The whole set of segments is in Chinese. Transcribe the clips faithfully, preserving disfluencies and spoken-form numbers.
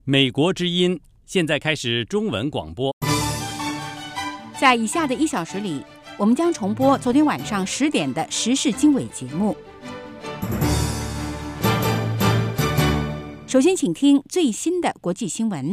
美国之音现在开始中文广播。 在以下的一小时里，我们将重播昨天晚上十点的时事经纬节目。首先，请听最新的国际新闻。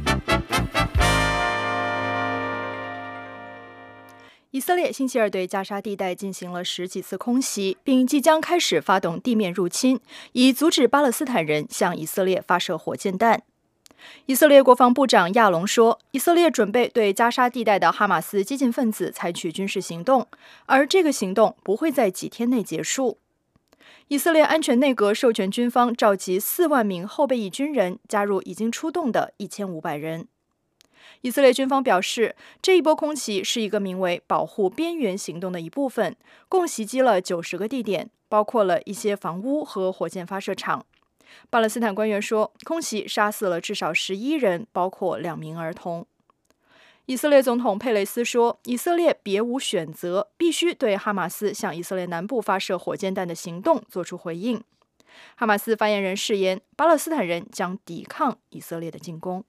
以色列星期二对加沙地带进行了十几次空袭，并即将开始发动地面入侵，以阻止巴勒斯坦人向以色列发射火箭弹。以色列国防部长亚龙说，以色列准备对加沙地带的哈马斯激进分子采取军事行动，而这个行动不会在几天内结束。以色列安全内阁授权军方召集四万名后备役军人加入已经出动的一千五百人。以色列军方表示，这一波空袭是一个名为保护边缘行动的一部分，共袭击了九十个地点，包括了一些房屋和火箭发射场。巴勒斯坦官员说，空袭杀死了至少十一人，包括两名儿童。以色列总统佩雷斯说，以色列别无选择，必须对哈马斯向以色列南部发射火箭弹的行动做出回应。哈马斯发言人誓言，巴勒斯坦人将抵抗以色列的进攻。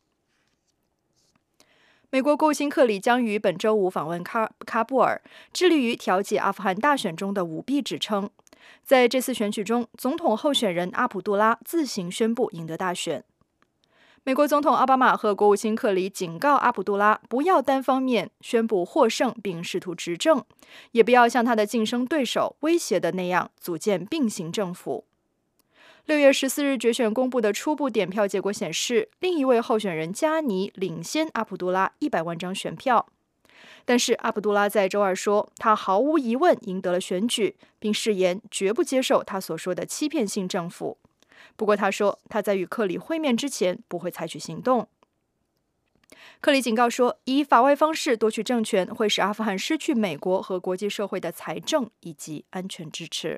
美国国务卿克里将于本周五访问喀喀布尔，致力于调解阿富汗大选中的舞弊指称。在这次选举中，总统候选人阿卜杜拉自行宣布赢得大选。美国总统奥巴马和国务卿克里警告阿卜杜拉，不要单方面宣布获胜并试图执政，也不要像他的竞争对手威胁的那样组建并行政府。六月十四日决选公布的初步点票结果显示，另一位候选人加尼领先阿卜杜拉一百万张选票。但是阿卜杜拉在周二说，他毫无疑问赢得了选举，并誓言绝不接受他所说的欺骗性政府。不过他说，他在与克里会面之前不会采取行动。克里警告说，以法外方式夺取政权会使阿富汗失去美国和国际社会的财政以及安全支持。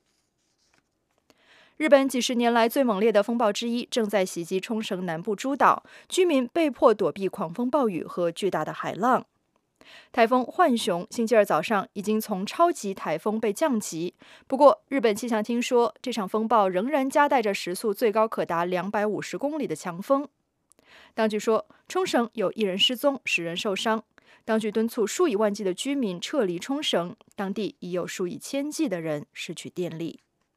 日本几十年来最猛烈的风暴之一正在袭击冲绳南部诸岛，居民被迫躲避狂风暴雨和巨大的海浪。台风浣熊星期二早上已经从超级台风被降级，不过日本气象厅说，这场风暴仍然夹带着时速最高可达两百五十公里的强风。当局说，冲绳有一人失踪，十人受伤。当局敦促数以万计的居民撤离冲绳，当地已有数以千计的人失去电力。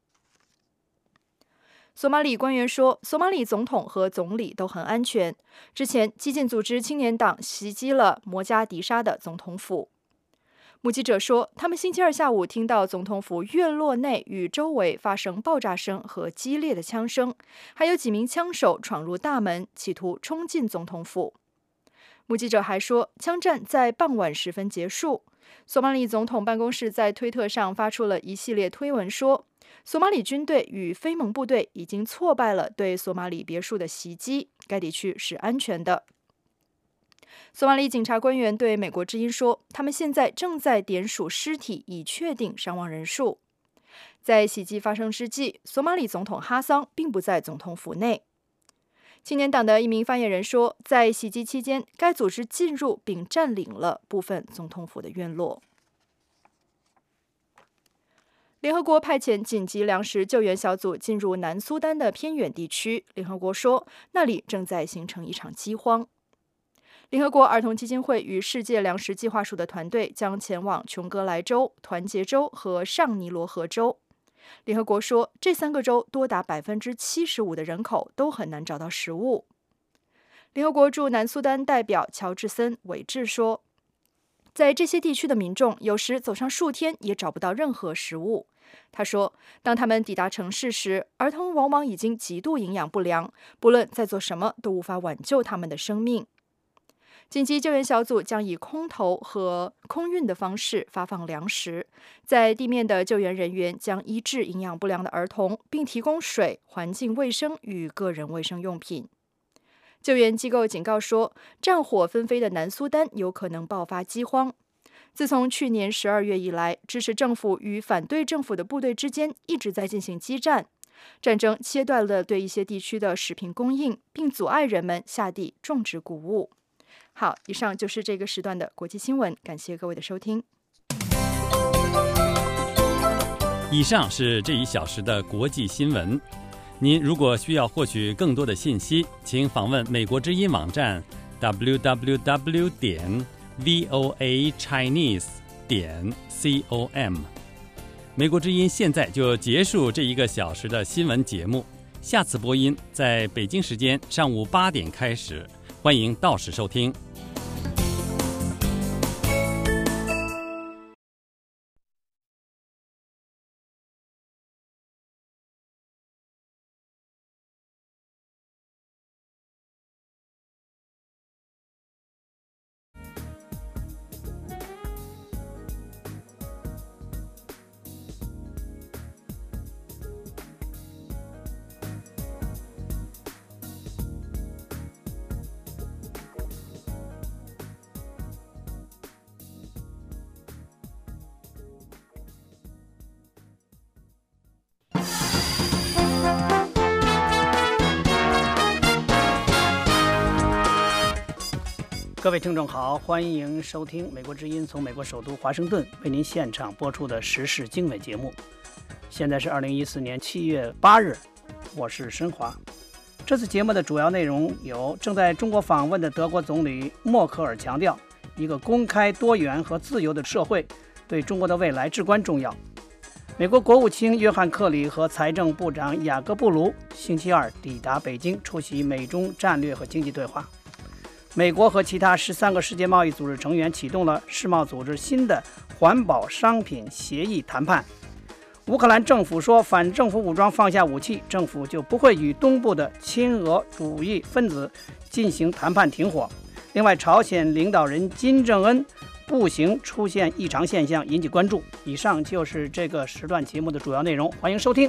索马里官员说，索马里总统和总理都很安全。之前，激进组织青年党袭击了摩加迪沙的总统府。目击者说，他们星期二下午听到总统府院落内与周围发生爆炸声和激烈的枪声，还有几名枪手闯入大门，企图冲进总统府。目击者还说，枪战在傍晚时分结束。索马里总统办公室在推特上发出了一系列推文说，索马里军队与非盟部队已经挫败了对索马里别墅的袭击，该地区是安全的。索马里警察官员对美国之音说，他们现在正在点数尸体，以确定伤亡人数。在袭击发生之际，索马里总统哈桑并不在总统府内。青年党的一名发言人说，在袭击期间，该组织进入并占领了部分总统府的院落。联合国派遣紧急粮食救援小组进入南苏丹的偏远地区，联合国说，那里正在形成一场饥荒。联合国儿童基金会与世界粮食计划署的团队将前往琼格莱州、团结州和上尼罗河州。联合国说，这三个州多达百分之七十五的人口都很难找到食物。联合国驻南苏丹代表乔治森·韦治说，在这些地区的民众有时走上数天也找不到任何食物。他说，当他们抵达城市时，儿童往往已经极度营养不良，不论再做什么都无法挽救他们的生命。紧急救援小组将以空投和空运的方式发放粮食，在地面的救援人员将医治营养不良的儿童，并提供水、环境卫生与个人卫生用品。救援机构警告说，战火纷飞的南苏丹有可能爆发饥荒。自从去年十二月以来，支持政府与反对政府的部队之间一直在进行激战，战争切断了对一些地区的食品供应，并阻碍人们下地种植谷物。好，以上就是这个时段的国际新闻，感谢各位的收听。 以上是这一小时的国际新闻。 您如果需要获取更多的信息，请访问美国之音网站 double-u double-u double-u 点 voa chinese 点 com。美国之音现在就结束这一个小时的新闻节目，下次播音在北京时间上午八点开始，欢迎到时收听。 各位听众好，欢迎收听美国之音从美国首都华盛顿为您现场播出的时事经纬节目。现在是二零一四年七月八日，我是申华。这次节目的主要内容有：正在中国访问的德国总理默克尔强调，一个公开、多元和自由的社会对中国的未来至关重要；美国国务卿约翰·克里和财政部长雅各布卢星期二抵达北京，出席美中战略和经济对话。美国和其他十三个世界贸易组织成员启动了世贸组织新的环保商品协议谈判。乌克兰政府说，反政府武装放下武器，政府就不会与东部的亲俄主义分子进行谈判停火。另外，朝鲜领导人金正恩步行出现异常现象，引起关注。以上就是这个时段节目的主要内容，欢迎收听。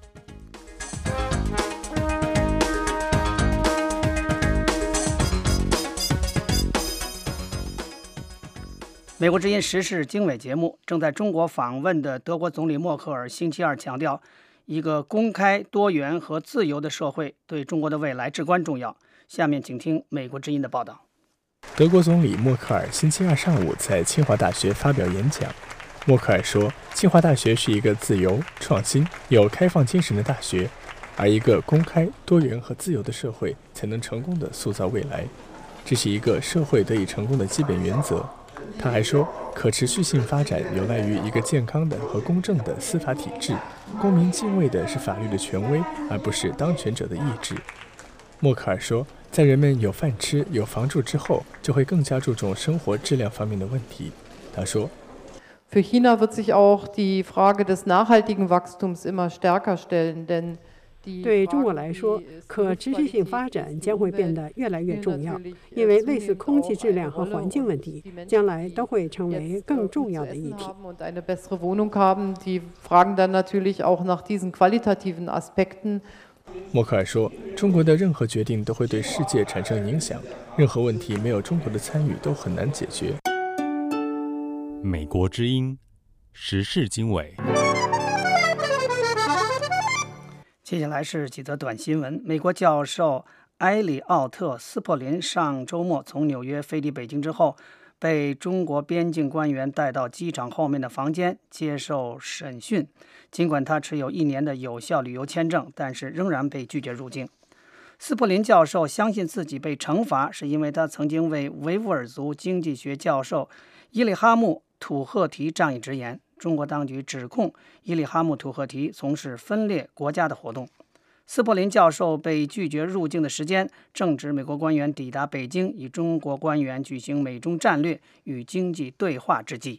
美国之音时事经纬节目，正在中国访问的德国总理默克尔星期二强调，一个公开、多元和自由的社会对中国的未来至关重要。下面请听美国之音的报道。 德国总理默克尔星期二上午在清华大学发表演讲。默克尔说，清华大学是一个自由、创新、有开放精神的大学，而一个公开、多元和自由的社会才能成功地塑造未来，这是一个社会得以成功的基本原则。他还说，可持续性发展有赖于一个健康的和公正的司法体制，公民敬畏的是法律的权威，而不是当权者的意志。默克尔说，在人们有饭吃、有房住之后，就会更加注重生活质量方面的问题。他说， Für China wird sich auch die Frage des nachhaltigen Wachstums immer stärker stellen, denn 对中国来说，可持续性发展将会变得越来越重要，因为类似空气质量和环境问题，将来都会成为更重要的议题。 eine bessere Wohnung haben, die fragen dann natürlich auch nach diesen qualitativen Aspekten. 默克尔说，中国的任何决定都会对世界产生影响，任何问题没有中国的参与都很难解决。 美国之音时事经纬。 接下来是几则短新闻。美国教授埃里奥特·斯珀林上周末从纽约飞抵北京之后，被中国边境官员带到机场后面的房间接受审讯。尽管他持有一年的有效旅游签证，但是仍然被拒绝入境。斯珀林教授相信自己被惩罚是因为他曾经为维吾尔族经济学教授伊利哈木·土赫提仗义直言。中国当局指控伊利哈木·土赫提从事分裂国家的活动。斯珀林教授被拒绝入境的时间正值美国官员抵达北京，与中国官员举行美中战略与经济对话之际。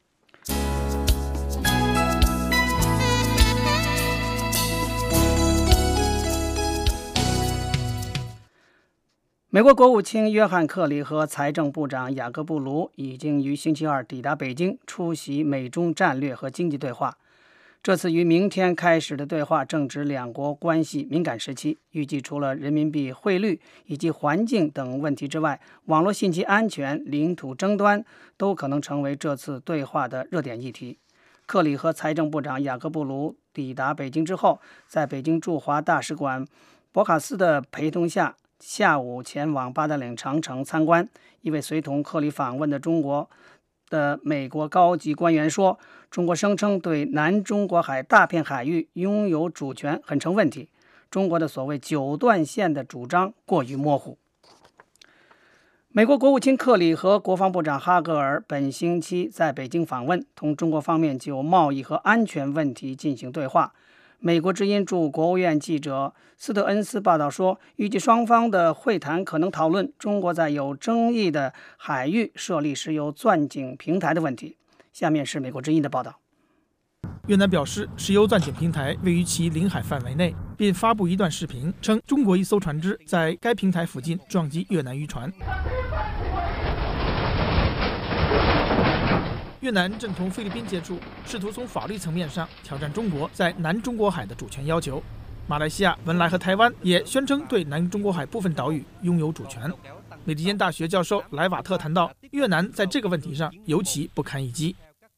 美国国务卿约翰·克里和财政部长雅各布卢已经于星期二抵达北京，出席美中战略和经济对话。这次于明天开始的对话正值两国关系敏感时期，预计除了人民币汇率以及环境等问题之外，网络信息安全、领土争端都可能成为这次对话的热点议题。克里和财政部长雅各布卢抵达北京之后，在北京驻华大使馆博卡斯的陪同下，下午前往八达岭长城参观。一位随同克里访问的中国的美国高级官员说，中国声称对南中国海大片海域拥有主权很成问题， 中国的所谓九段线的主张过于模糊。美国国务卿克里和国防部长哈格尔本星期在北京访问，同中国方面就贸易和安全问题进行对话。美国之音驻国务院记者斯特恩斯报道说，预计双方的会谈可能讨论中国在有争议的海域设立石油钻井平台的问题。下面是美国之音的报道。 越南表示，石油钻井平台位于其领海范围内，并发布一段视频，称中国一艘船只在该平台附近撞击越南渔船。越南正同菲律宾接触，试图从法律层面上挑战中国在南中国海的主权要求。马来西亚、文莱和台湾也宣称对南中国海部分岛屿拥有主权。美利坚大学教授莱瓦特谈到，越南在这个问题上尤其不堪一击。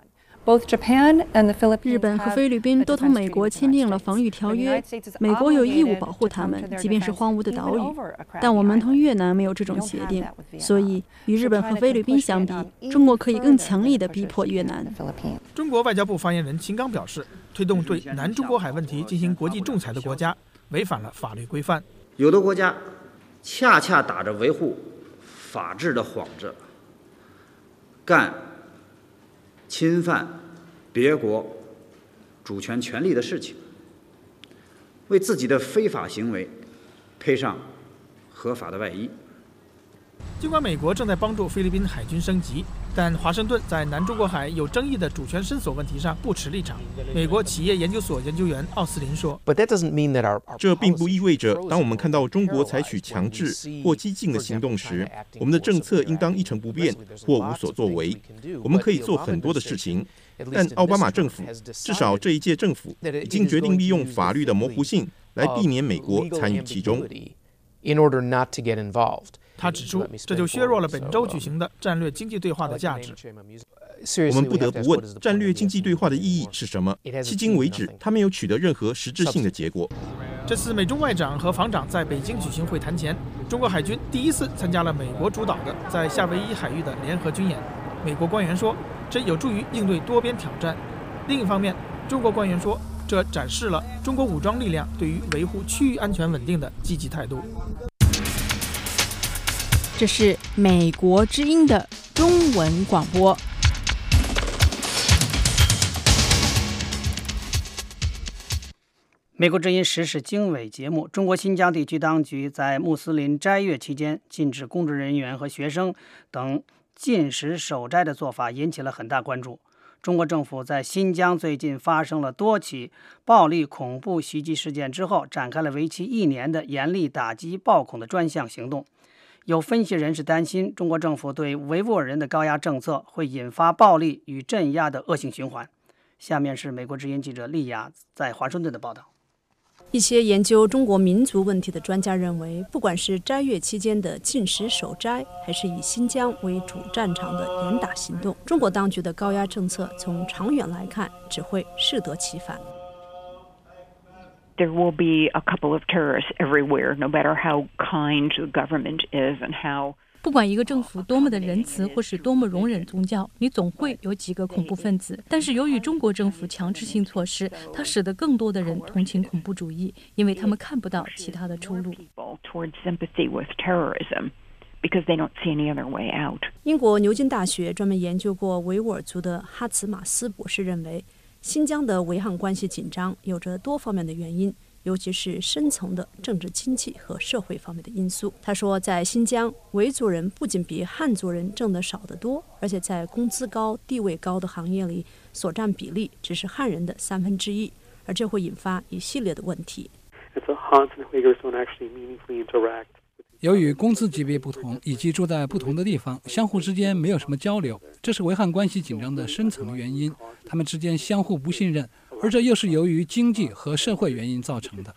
日本和菲律宾都同美国签订了防御条约，美国有义务保护他们，即便是荒芜的岛屿。但我们同越南没有这种协定，所以与日本和菲律宾相比，中国可以更强力地逼迫越南。 中国外交部发言人秦刚表示，推动对南中国海问题进行国际仲裁的国家违反了法律规范。 有的国家恰恰打着维护法治的幌子，干侵犯别国主权权利的事情，为自己的非法行为配上合法的外衣。 尽管美国正在帮助菲律宾海军升级，但华盛顿在南中国海有争议的主权伸索问题上不持立场。美国企业研究所研究员奥斯林说， 这并不意味着当我们看到中国采取强制或激进的行动时，我们的政策应当一成不变或无所作为。我们可以做很多的事情，但奥巴马政府，至少这一届政府，已经决定利用法律的模糊性来避免美国参与其中。 他指出，这就削弱了本周举行的战略经济对话的价值。 我们不得不问，战略经济对话的意义是什么？迄今为止，它没有取得任何实质性的结果。 这次美中外长和防长在北京举行会谈前，中国海军第一次参加了美国主导的在夏威夷海域的联合军演。美国官员说，这有助于应对多边挑战。另一方面，中国官员说，这展示了中国武装力量对于维护区域安全稳定的积极态度。 这是美国之音的中文广播。 美国之音时事经纬节目，中国新疆地区当局在穆斯林斋月期间禁止公职人员和学生等禁食守斋的做法引起了很大关注。中国政府在新疆最近发生了多起暴力恐怖袭击事件之后，展开了为期一年的严厉打击暴恐的专项行动。有分析人士担心，中国政府对维吾尔人的高压政策会引发暴力与镇压的恶性循环。下面是美国之音记者丽亚在华盛顿的报道。 一些研究中国民族问题的专家认为，不管是斋月期间的禁食守斋，还是以新疆为主战场的严打行动，中国当局的高压政策从长远来看只会适得其反。 There will be a couple of terrorists everywhere, no matter how kind the government is and how. 不管一个政府多么的仁慈或是多么容忍宗教，你总会有几个恐怖分子。但是由于中国政府强制性措施，它使得更多的人同情恐怖主义，因为他们看不到其他的出路。 英国牛津大学专门研究过维吾尔族的哈茨马斯博士认为，新疆的维汉关系紧张有着多方面的原因，尤其是深层的政治经济和社会方面的因素。他说，在新疆，维族人不仅比汉族人挣得少得多，而且在工资高、地位高的行业里所占比例只是汉人的三分之一，而这会引发一系列的问题。 由于工资级别不同，以及住在不同的地方，相互之间没有什么交流，这是维汉关系紧张的深层原因。他们之间相互不信任，而这又是由于经济和社会原因造成的。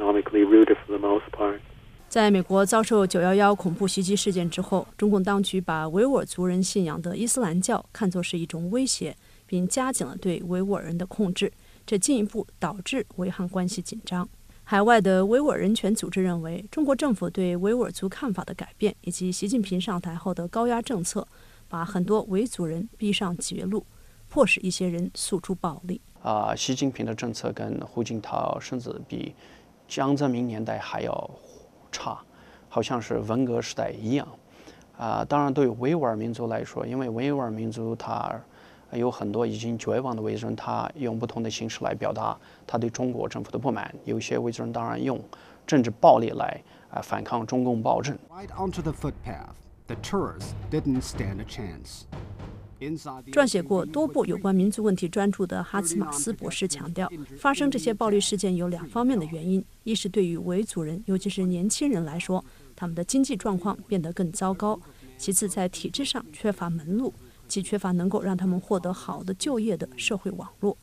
在美国遭受九一一恐怖袭击事件之后，中共当局把维吾尔族人信仰的伊斯兰教看作是一种威胁，并加紧了对维吾尔人的控制，这进一步导致维汉关系紧张。海外的维吾尔人权组织认为，中国政府对维吾尔族看法的改变，以及习近平上台后的高压政策，把很多维族人逼上绝路，迫使一些人诉诸暴力。 啊、呃，习近平的政策跟胡锦涛甚至比江泽民年代还要差，好像是文革时代一样。啊、呃，当然对于维吾尔民族来说，因为维吾尔民族他有很多已经绝望的维族人，他用不同的形式来表达他对中国政府的不满。有些维族人当然用政治暴力来啊、呃、反抗中共暴政。 Right onto the footpath, the tourists didn't stand a chance. 撰写过多部有关民族问题专著的哈茨马斯博士强调，发生这些暴力事件有两方面的原因：一是对于维族人，尤其是年轻人来说，他们的经济状况变得更糟糕；其次，在体制上缺乏门路，即缺乏能够让他们获得好的就业的社会网络。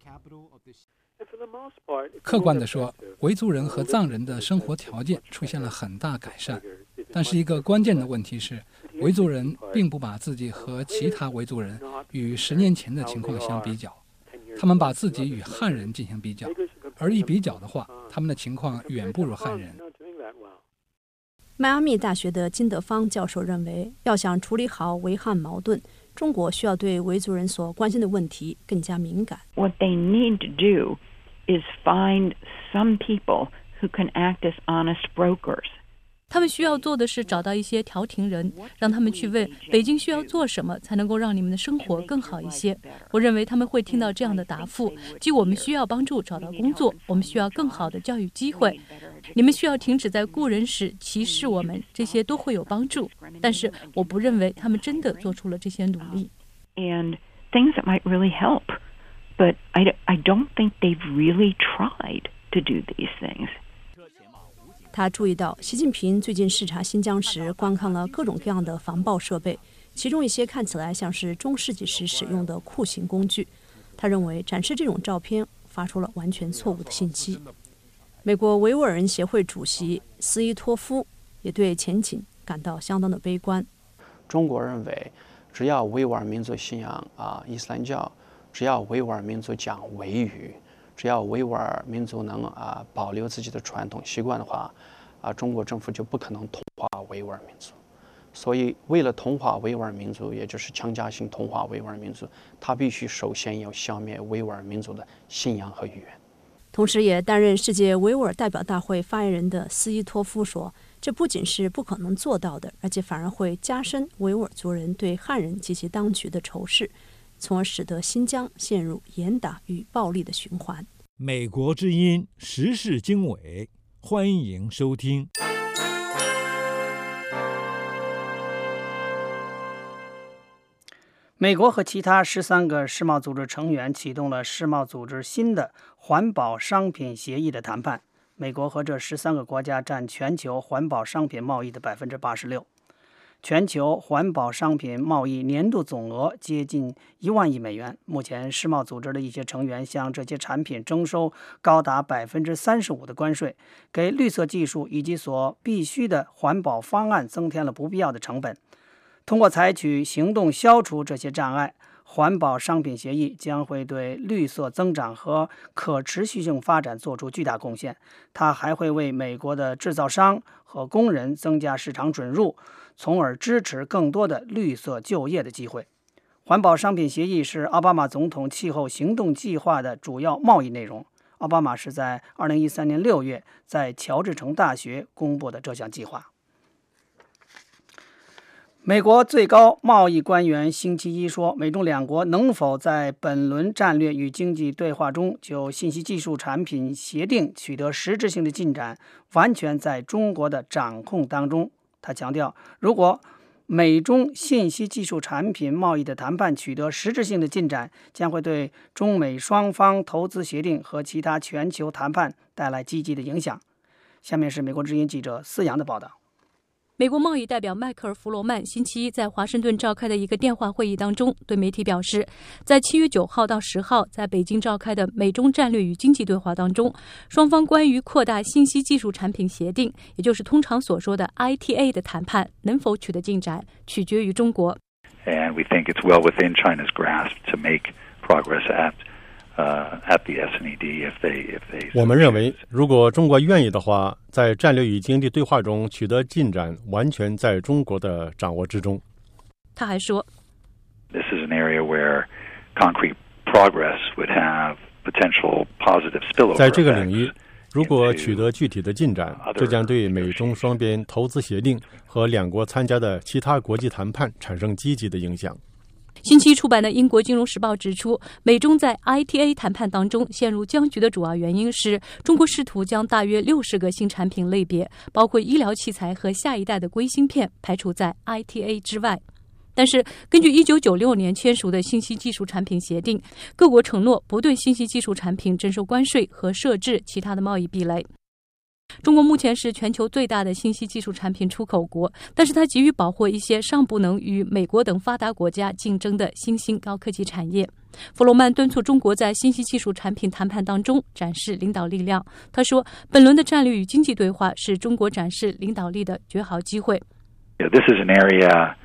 客观地说，维族人和藏人的生活条件出现了很大改善，但是一个关键的问题是，维族人并不把自己和其他维族人与十年前的情况相比较，他们把自己与汉人进行比较，而一比较的话，他们的情况远不如汉人。 迈阿密大学的金德芳教授认为，要想处理好维汉矛盾，中国需要对维族人所关心的问题更加敏感。 What they need to do is find some people who can act as honest brokers. 他们需要做的是找到一些调停人，让他们去问北京需要做什么才能够让你们的生活更好一些。我认为他们会听到这样的答复，即我们需要帮助找到工作，我们需要更好的教育机会，你们需要停止在雇人时歧视我们，这些都会有帮助。但是我不认为他们真的做出了这些努力。 And things that might really help, but I, I don't think they've really tried to do these things. 他注意到，习近平最近视察新疆时，观看了各种各样的防暴设备，其中一些看起来像是中世纪时使用的酷刑工具。他认为展示这种照片发出了完全错误的信息。美国维吾尔人协会主席斯伊托夫也对前景感到相当的悲观。 中国认为，只要维吾尔民族信仰啊伊斯兰教，只要维吾尔民族讲维语，只要维吾尔民族能啊保留自己的传统习惯的话，啊，中国政府就不可能同化维吾尔民族。所以，为了同化维吾尔民族，也就是强加性同化维吾尔民族，他必须首先要消灭维吾尔民族的信仰和语言。 同时，也担任世界维吾尔代表大会发言人的斯伊托夫说，这不仅是不可能做到的，而且反而会加深维吾尔族人对汉人及其当局的仇视，从而使得新疆陷入严打与暴力的循环。 美国之音时事经纬，欢迎收听。 美国和其他十三个世贸组织成员启动了世贸组织新的环保商品协议的谈判。美国和这十三个国家占全球环保商品贸易的百分之八十六。全球环保商品贸易年度总额接近一万亿美元。目前，世贸组织的一些成员向这些产品征收高达百分之三十五的关税，给绿色技术以及所必须的环保方案增添了不必要的成本。通过采取行动消除这些障碍，环保商品协议将会对绿色增长和可持续性发展做出巨大贡献。它还会为美国的制造商和工人增加市场准入，从而支持更多的绿色就业的机会。环保商品协议是奥巴马总统气候行动计划的主要贸易内容。奥巴马是在二零一三年六月在乔治城大学公布的这项计划。美国最高贸易官员星期一说，美中两国能否在本轮战略与经济对话中就信息技术产品协定取得实质性的进展，完全在中国的掌控当中。他强调，如果美中信息技术产品贸易的谈判取得实质性的进展，将会对中美双方投资协定和其他全球谈判带来积极的影响。下面是美国之音记者思阳的报道。 美国贸易代表迈克尔·弗罗曼星期一在华盛顿召开的一个电话会议当中，对媒体表示，在七月九号到十号在北京召开的美中战略与经济对话当中，双方关于扩大信息技术产品协定，也就是通常所说的 I T A 的谈判能否取得进展，取决于中国。 And we think it's well within China's grasp to make progress at Uh, at the S N E D if they, if they... 我们认为，如果中国愿意的话，在战略与经济对话中取得进展，完全在中国的掌握之中。 他还说 This is an area where concrete progress would have potential positive spillover 在这个领域， 如果取得具体的进展，这将对美中双边投资协定和两国参加的其他国际谈判产生积极的影响。 星期出版的英国金融时报指出，美中在 I T A 谈判当中陷入僵局的主要原因是中国试图将大约六十个新产品类别，包括医疗器材和下一代的硅芯片排除在 I T A 之外。但是根据一九九六年签署的信息技术产品协定，各国承诺不对信息技术产品征收关税和设置其他的贸易壁垒。中国目前是全球最大的信息技术产品出口国，但是它急于保护一些尚不能与美国等发达国家竞争的新兴高科技产业。弗罗曼敦促中国在信息技术产品谈判当中展示领导力量。他说，本轮的战略与经济对话是中国展示领导力的绝好机会。 This is an area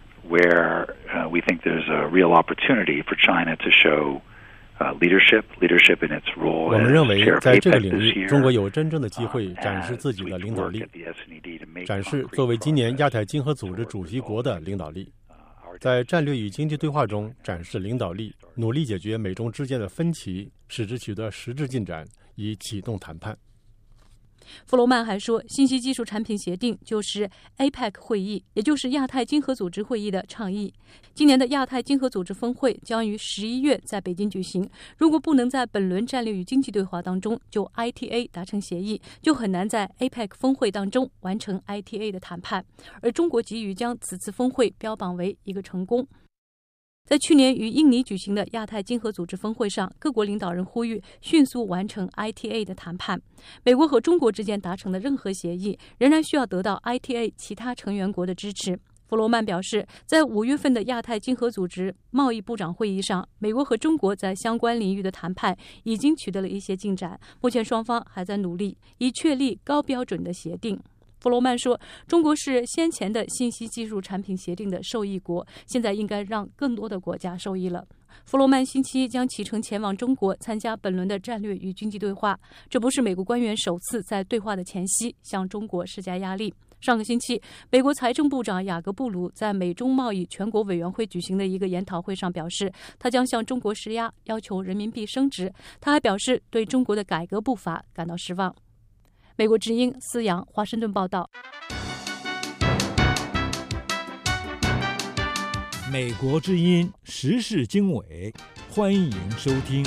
where uh, we think there's a real opportunity for China to show.Uh, leadership, leadership in its role. 我们认为，在这个领域，中国有真正的机会展示自己的领导力，展示作为今年亚太经合组织主席国的领导力，在战略与经济对话中展示领导力，努力解决美中之间的分歧，使之取得实质进展，以启动谈判。弗罗曼还说，信息技术产品协定就是 A P E C 会议，也就是亚太经合组织会议的倡议。今年的亚太经合组织峰会将于十一月在北京举行。如果不能在本轮战略与经济对话当中就 I T A 达成协议，就很难在 A P E C 峰会当中完成 I T A 的谈判。而中国急于将此次峰会标榜为一个成功。在去年与印尼举行的亚太经合组织峰会上，各国领导人呼吁迅速完成 I T A 的谈判。美国和中国之间达成的任何协议，仍然需要得到 I T A 其他成员国的支持。弗罗曼表示，在五月份的亚太经合组织贸易部长会议上，美国和中国在相关领域的谈判已经取得了一些进展，目前双方还在努力以确立高标准的协定。弗罗曼说，中国是先前的信息技术产品协定的受益国，现在应该让更多的国家受益了。弗罗曼星期一将启程前往中国参加本轮的战略与经济对话，这不是美国官员首次在对话的前夕向中国施加压力。上个星期，美国财政部长雅各布鲁在美中贸易全国委员会举行的一个研讨会上表示，他将向中国施压，要求人民币升值。他还表示对中国的改革步伐感到失望。美国之音思阳华盛顿报道。 美国之音时事经纬，欢迎收听。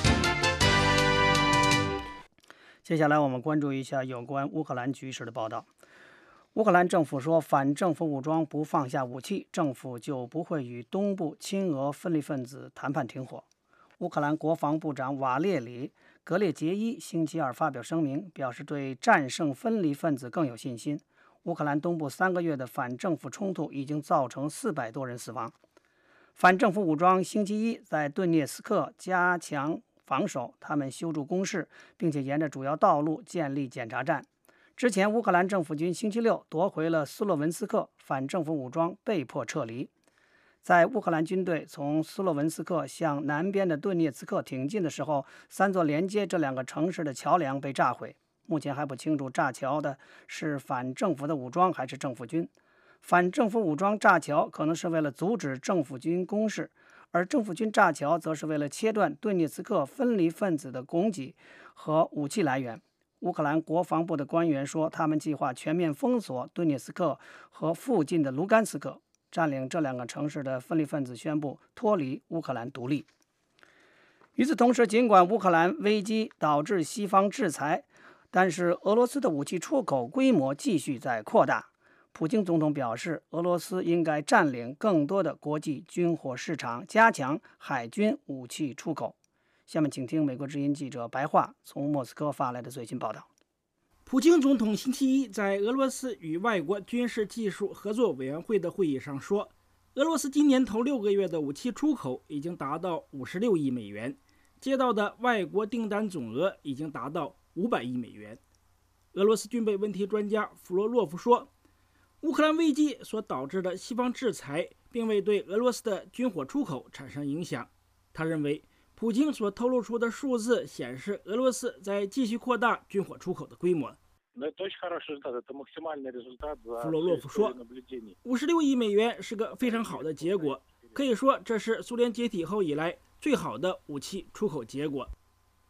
接下来我们关注一下有关乌克兰局势的报道。乌克兰政府说，反政府武装不放下武器，政府就不会与东部亲俄分离分子谈判停火。乌克兰国防部长瓦列里·格列杰伊星期二发表声明，表示对战胜分离分子更有信心。乌克兰东部三个月的反政府冲突已经造成四百多人死亡。反政府武装星期一在顿涅斯克加强防守，他们修筑工事，并且沿着主要道路建立检查站。之前，乌克兰政府军星期六夺回了斯洛文斯克，反政府武装被迫撤离。在乌克兰军队从斯洛文斯克向南边的顿涅茨克挺进的时候，三座连接这两个城市的桥梁被炸毁。目前还不清楚炸桥的是反政府的武装还是政府军。反政府武装炸桥可能是为了阻止政府军攻势，而政府军炸桥则是为了切断顿涅茨克分离分子的供给和武器来源。乌克兰国防部的官员说，他们计划全面封锁顿涅茨克和附近的卢甘斯克。占领这两个城市的分离分子宣布脱离乌克兰独立。与此同时，尽管乌克兰危机导致西方制裁，但是俄罗斯的武器出口规模继续在扩大。普京总统表示，俄罗斯应该占领更多的国际军火市场，加强海军武器出口。下面请听美国之音记者白桦从莫斯科发来的最新报道。 普京总统星期一在俄罗斯与外国军事技术合作委员会的会议上说，俄罗斯今年头六个月的武器出口已经达到五十六亿美元，接到的外国订单总额已经达到五百亿美元。俄罗斯军备问题专家弗罗洛夫说，乌克兰危机所导致的西方制裁并未对俄罗斯的军火出口产生影响。他认为，普京所透露出的数字显示俄罗斯在继续扩大军火出口的规模。弗罗洛夫说，五十六亿美元是个非常好的结果，可以说这是苏联解体后以来最好的武器出口结果。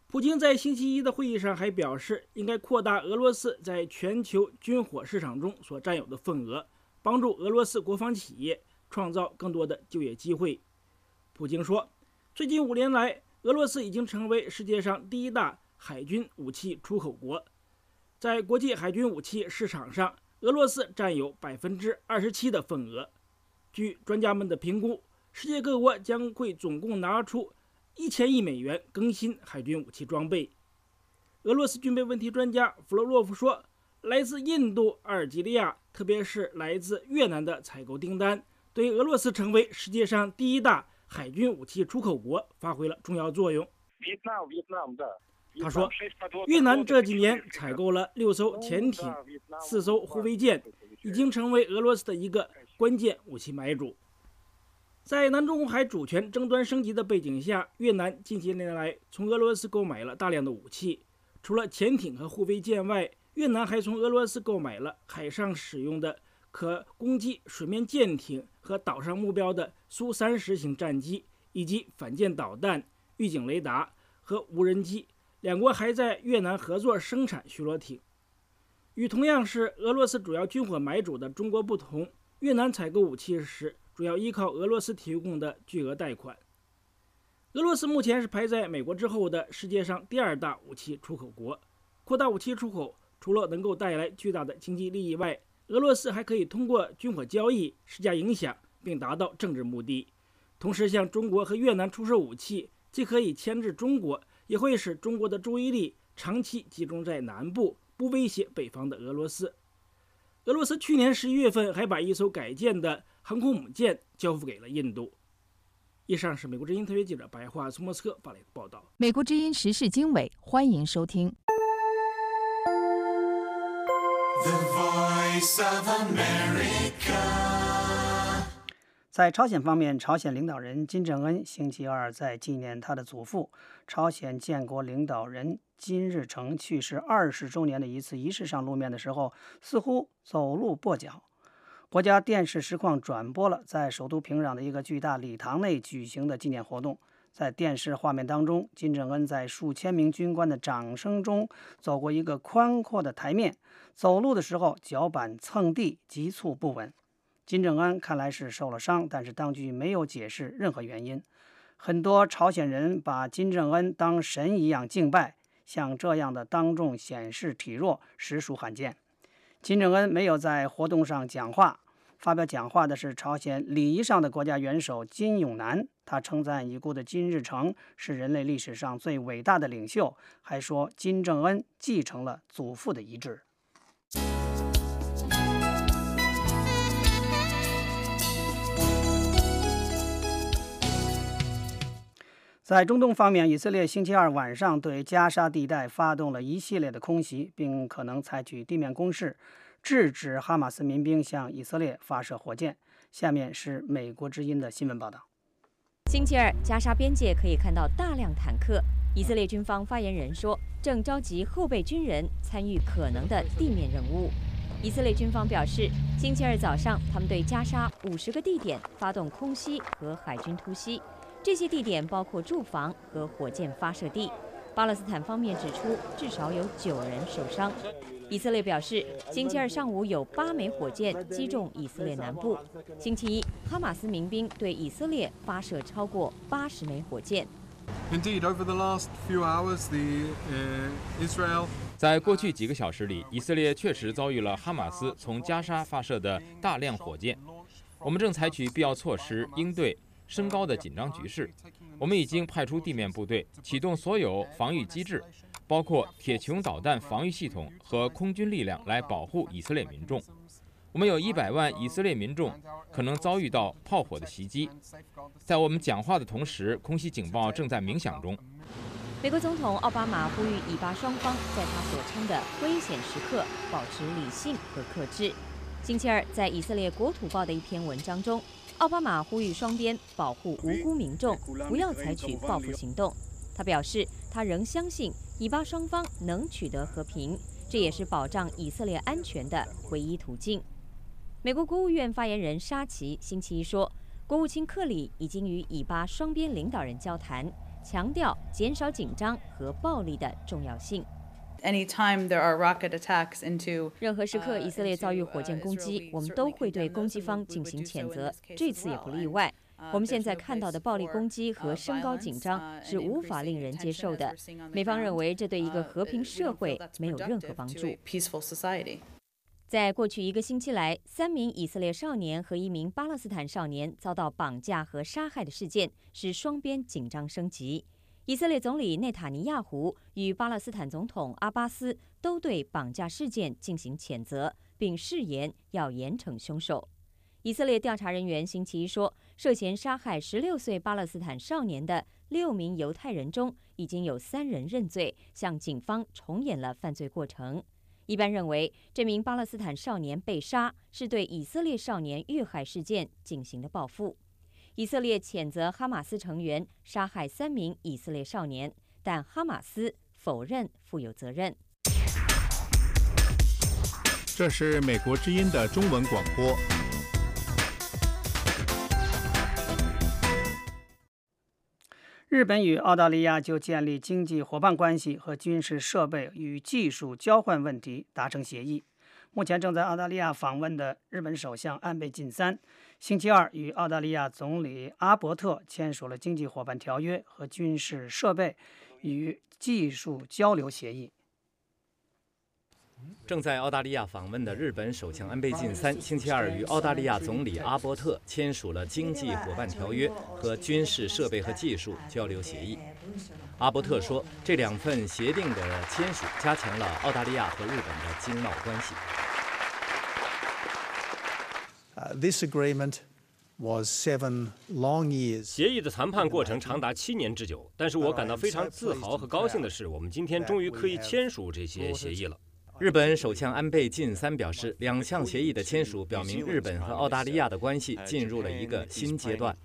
普京在星期一的会议上还表示，应该扩大俄罗斯在全球军火市场中所占有的份额，帮助俄罗斯国防企业创造更多的就业机会。普京说，最近五年来，俄罗斯已经成为世界上第一大海军武器出口国。在国际海军武器市场上，俄罗斯占有百分之二十七的份额。据专家们的评估，世界各国将会总共拿出一千亿美元更新海军武器装备。俄罗斯军备问题专家弗洛洛夫说，来自印度、阿尔及利亚，特别是来自越南的采购订单，对俄罗斯成为世界上第一大海军武器出口国发挥了重要作用。他说，越南这几年采购了六艘潜艇、四艘护卫舰，已经成为俄罗斯的一个关键武器买主。在南中国海主权争端升级的背景下，越南近些年来从俄罗斯购买了大量的武器。除了潜艇和护卫舰外，越南还从俄罗斯购买了海上使用的可攻击水面舰艇和岛上目标的苏三十型战机，以及反舰导弹、预警雷达和无人机。两国还在越南合作生产巡逻艇。与同样是俄罗斯主要军火买主的中国不同，越南采购武器时主要依靠俄罗斯提供的巨额贷款。俄罗斯目前是排在美国之后的世界上第二大武器出口国。扩大武器出口除了能够带来巨大的经济利益外，俄罗斯还可以通过军火交易施加影响，并达到政治目的。同时，向中国和越南出售武器，既可以牵制中国，也会使中国的注意力长期集中在南部，不威胁北方的俄罗斯。俄罗斯去年十一月份还把一艘改建的航空母舰交付给了印度。以上是美国之音特约记者白桦从莫斯科发来的报道。 美国之音时事经纬，欢迎收听。 The Voice of America。 在朝鲜方面，朝鲜领导人金正恩星期二在纪念他的祖父、朝鲜建国领导人金日成去世二十周年的一次仪式上露面的时候，似乎走路跛脚。国家电视实况转播了在首都平壤的一个巨大礼堂内举行的纪念活动。在电视画面当中，金正恩在数千名军官的掌声中走过一个宽阔的台面，走路的时候脚板蹭地，急促不稳。金正恩看来是受了伤，但是当局没有解释任何原因。很多朝鲜人把金正恩当神一样敬拜，像这样的当众显示体弱实属罕见。金正恩没有在活动上讲话，发表讲话的是朝鲜礼仪上的国家元首金永南。他称赞已故的金日成是人类历史上最伟大的领袖，还说金正恩继承了祖父的遗志。在中东方面，以色列星期二晚上对加沙地带发动了一系列的空袭，并可能采取地面攻势，制止哈马斯民兵向以色列发射火箭。下面是美国之音的新闻报道。 星期二，加沙边界可以看到大量坦克。以色列军方发言人说，正召集后备军人参与可能的地面任务。以色列军方表示，星期二早上，他们对加沙五十个地点发动空袭和海军突袭。这些地点包括住房和火箭发射地。巴勒斯坦方面指出，至少有九人受伤。以色列表示，星期二上午有八枚火箭击中以色列南部。星期一，哈马斯民兵对以色列发射超过八十枚火箭。 Indeed, over the last few hours, the uh, Israel 在过去几个小时里，以色列确实遭遇了哈马斯从加沙发射的大量火箭。我们正采取必要措施应对升高的紧张局势。我们已经派出地面部队，启动所有防御机制，包括铁穹导弹防御系统和空军力量来保护以色列民众。我们有一百万以色列民众可能遭遇到炮火的袭击。在我们讲话的同时，空袭警报正在鸣响中。 美国总统奥巴马呼吁以巴双方在他所称的危险时刻保持理性和克制。星期二，在以色列国土报的一篇文章中，奥巴马呼吁双边保护无辜民众，不要采取报复行动。他表示，他仍相信以巴双方能取得和平，这也是保障以色列安全的唯一途径。美国国务院发言人沙奇星期一说，国务卿克里已经与以巴双边领导人交谈， 强调减少紧张和暴力的重要性。 Anytime there are rocket attacks into 任何时刻以色列遭遇火箭攻击，我们都会对攻击方进行谴责，这次也不例外。我们现在看到的暴力攻击和升高紧张是无法令人接受的。美方认为这对一个和平社会没有任何帮助。在过去一个星期来，三名以色列少年和一名巴勒斯坦少年遭到绑架和杀害的事件，使双边紧张升级。以色列总理内塔尼亚胡与巴勒斯坦总统阿巴斯都对绑架事件进行谴责，并誓言要严惩凶手。以色列调查人员星期一说，涉嫌杀害十六岁巴勒斯坦少年的六名犹太人中，已经有三人认罪，向警方重演了犯罪过程。一般认为，这名巴勒斯坦少年被杀是对以色列少年遇害事件进行的报复。以色列谴责哈马斯成员杀害三名以色列少年，但哈马斯否认负有责任。 这是美国之音的中文广播。 日本与澳大利亚就建立经济伙伴关系和军事设备与技术交换问题达成协议。目前正在澳大利亚访问的日本首相安倍晋三，星期二与澳大利亚总理阿伯特签署了经济伙伴条约和军事设备与技术交流协议。 正在澳大利亚访问的日本首相安倍晋三星期二与澳大利亚总理阿伯特签署了经济伙伴条约和军事设备和技术交流协议。阿伯特说，这两份协定的签署加强了澳大利亚和日本的经贸关系。 Uh, this agreement was seven long years. 协议的谈判过程长达七年之久，但是我感到非常自豪和高兴的是，我们今天终于可以签署这些协议了。 日本首相安倍晋三表示，两项协议的签署表明日本和澳大利亚的关系进入了一个新阶段。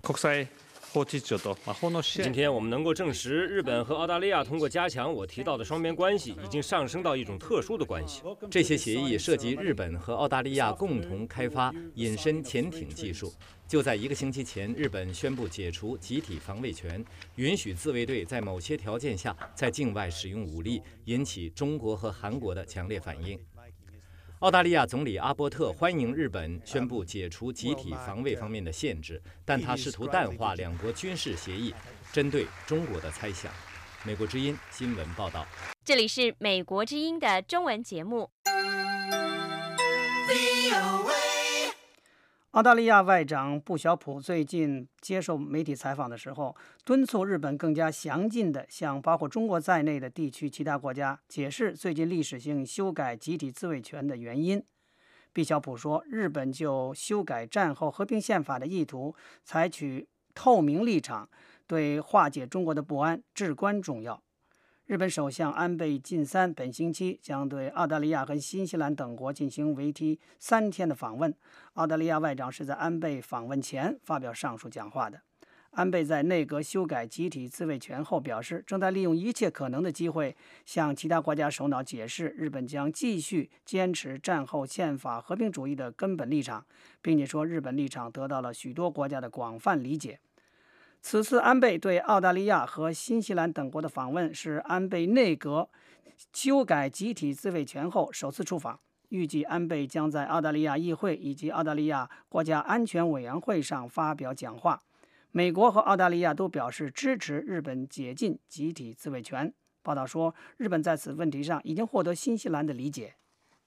今天我们能够证实，日本和澳大利亚通过加强我提到的双边关系，已经上升到一种特殊的关系。 这些协议涉及日本和澳大利亚共同开发隐身潜艇技术。就在一个星期前，日本宣布解除集体防卫权，允许自卫队在某些条件下在境外使用武力，引起中国和韩国的强烈反应。澳大利亚总理阿伯特欢迎日本宣布解除集体防卫方面的限制，但他试图淡化两国军事协议针对中国的猜想。美国之音新闻报道。 这里是美国之音的中文节目。 澳大利亚外长布小普最近接受媒体采访的时候，敦促日本更加详尽地向包括中国在内的地区其他国家解释最近历史性修改集体自卫权的原因。毕小普说，日本就修改战后和平宪法的意图采取透明立场，对化解中国的不安至关重要。日本首相安倍晋三本星期将对澳大利亚和新西兰等国进行为期三天的访问。澳大利亚外长是在安倍访问前发表上述讲话的。安倍在内阁修改集体自卫权后表示，正在利用一切可能的机会向其他国家首脑解释，日本将继续坚持战后宪法和平主义的根本立场，并且说日本立场得到了许多国家的广泛理解。此次安倍对澳大利亚和新西兰等国的访问是安倍内阁修改集体自卫权后首次出访。预计安倍将在澳大利亚议会以及澳大利亚国家安全委员会上发表讲话。美国和澳大利亚都表示支持日本解禁集体自卫权。报道说，日本在此问题上已经获得新西兰的理解。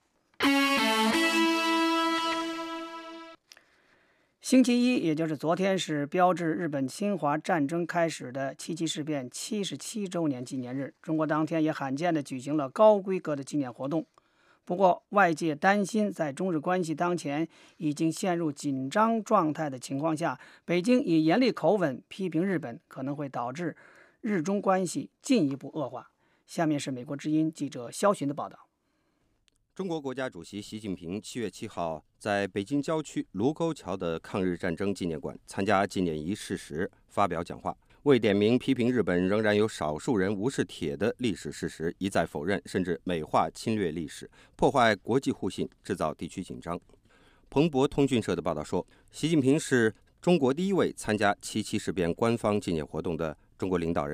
星期一，也就是昨天，是标志日本侵华战争开始的七七事变七十七周年纪念日。中国当天也罕见地举行了高规格的纪念活动。不过，外界担心在中日关系当前已经陷入紧张状态的情况下，北京以严厉口吻批评日本，可能会导致日中关系进一步恶化。下面是美国之音记者肖寻的报道。 中国国家主席习近平七月七号在北京郊区卢沟桥的抗日战争纪念馆参加纪念仪式时发表讲话，为点名批评日本仍然有少数人无视铁的历史事实，一再否认甚至美化侵略历史，破坏国际互信，制造地区紧张。彭博通讯社的报道说，习近平是中国第一位参加七七事变官方纪念活动的中国领导人。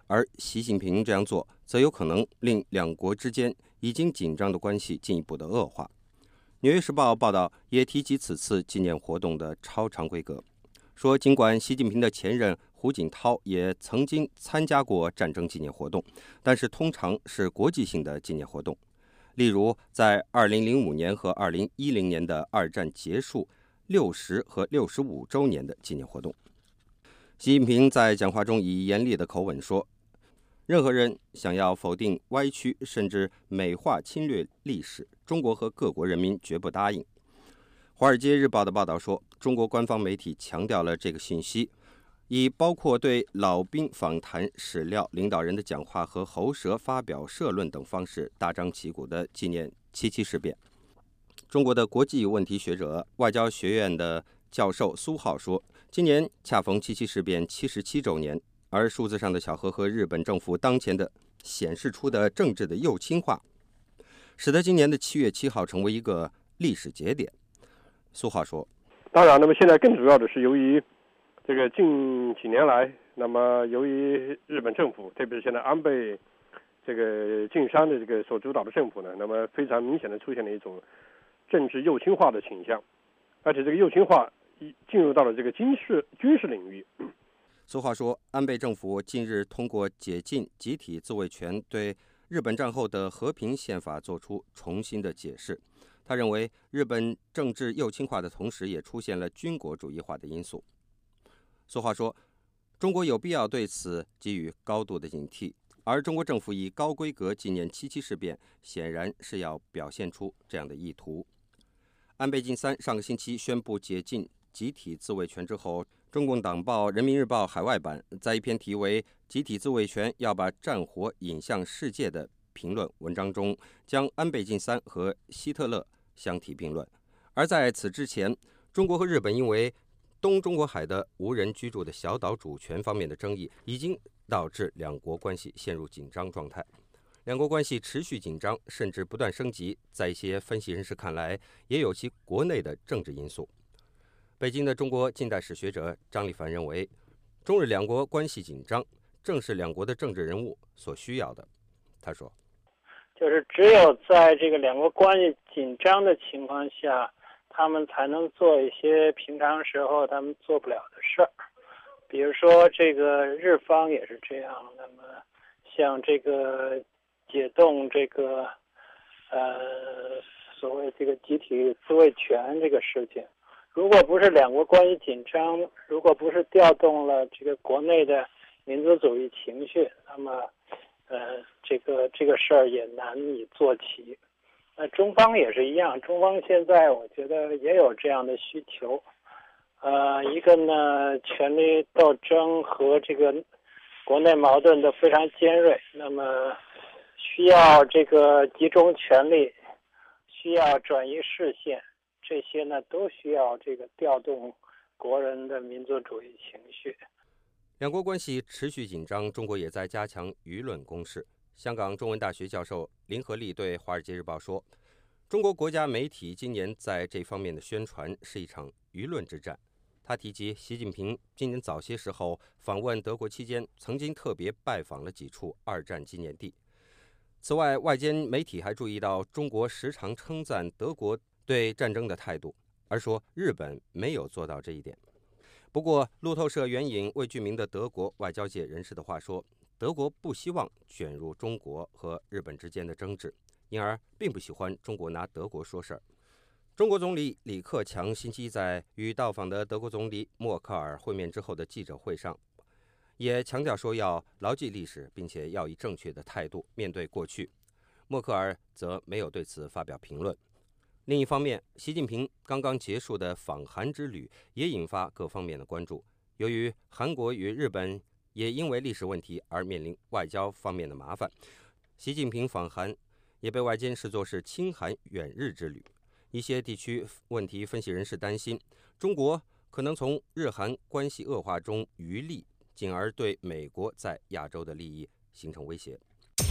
而习近平这样做，则有可能令两国之间已经紧张的关系进一步的恶化。纽约时报报道也提及此次纪念活动的超常规格，说尽管习近平的前任胡锦涛也曾经参加过战争纪念活动，但是通常是国际性的纪念活动，例如在二零零五年和二零一零年的二战结束六十和六十五周年的纪念活动。习近平在讲话中以严厉的口吻说，任何人想要否定、歪曲甚至美化侵略历史，中国和各国人民绝不答应。华尔街日报的报道说，中国官方媒体强调了这个信息，以包括对老兵访谈、史料、领导人的讲话和喉舌发表社论等方式大张旗鼓地纪念七七事变。中国的国际问题学者、外交学院的教授苏浩说，今年恰逢七七事变七十七周年，而数字上的巧合和日本政府当前的显示出的政治的右倾化，使得今年的七月七号成为一个历史节点。苏浩说， 当然，那么现在更主要的是由于这个近几年来，那么由于日本政府，特别是现在安倍这个晋三的这个所主导的政府呢，那么非常明显的出现了一种政治右倾化的倾向，而且这个右倾化进入到了这个军事军事领域。 苏浩说，安倍政府近日通过解禁集体自卫权，对日本战后的和平宪法做出重新的解释。他认为，日本政治右倾化的同时，也出现了军国主义化的因素。苏浩说，中国有必要对此给予高度的警惕，而中国政府以高规格纪念七七事变，显然是要表现出这样的意图。安倍晋三上个星期宣布解禁集体自卫权之后，中共党报《人民日报》海外版在一篇题为《集体自卫权要把战火引向世界》的评论文章中，将安倍晋三和希特勒相提并论。而在此之前，中国和日本因为东中国海的无人居住的小岛主权方面的争议，已经导致两国关系陷入紧张状态。两国关系持续紧张，甚至不断升级，在一些分析人士看来，也有其国内的政治因素。北京的中国近代史学者张立凡认为，中日两国关系紧张，正是两国的政治人物所需要的。他说， 就是只有在这个两国关系紧张的情况下，他们才能做一些平常时候他们做不了的事儿。比如说这个日方也是这样，那么像这个解冻这个呃所谓这个集体自卫权这个事情，如果不是两国关系紧张，如果不是调动了这个国内的民族主义情绪，那么呃这个这个事儿也难以做齐。那中方也是一样，中方现在我觉得也有这样的需求。呃，一个呢，权力斗争和这个国内矛盾都非常尖锐，那么需要这个集中权力，需要转移视线，这些呢都需要这个调动国人的民族主义情绪。 两国关系持续紧张，中国也在加强舆论攻势。香港中文大学教授林和利对《华尔街日报》说，中国国家媒体今年在这方面的宣传是一场舆论之战。他提及习近平今年早些时候访问德国期间，曾经特别拜访了几处二战纪念地。此外，外间媒体还注意到中国时常称赞德国对战争的态度，而说日本没有做到这一点。不过，路透社援引未具名的德国外交界人士的话说，德国不希望卷入中国和日本之间的争执，因而并不喜欢中国拿德国说事儿。中国总理李克强星期一在与到访的德国总理默克尔会面之后的记者会上，也强调说要牢记历史，并且要以正确的态度面对过去。默克尔则没有对此发表评论。另一方面，习近平刚刚结束的访韩之旅也引发各方面的关注。由于韩国与日本也因为历史问题而面临外交方面的麻烦，习近平访韩也被外间视作是亲韩远日之旅。一些地区问题分析人士担心，中国可能从日韩关系恶化中渔利，进而对美国在亚洲的利益形成威胁。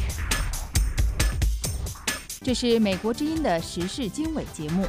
这是美国之音的时事经纬节目。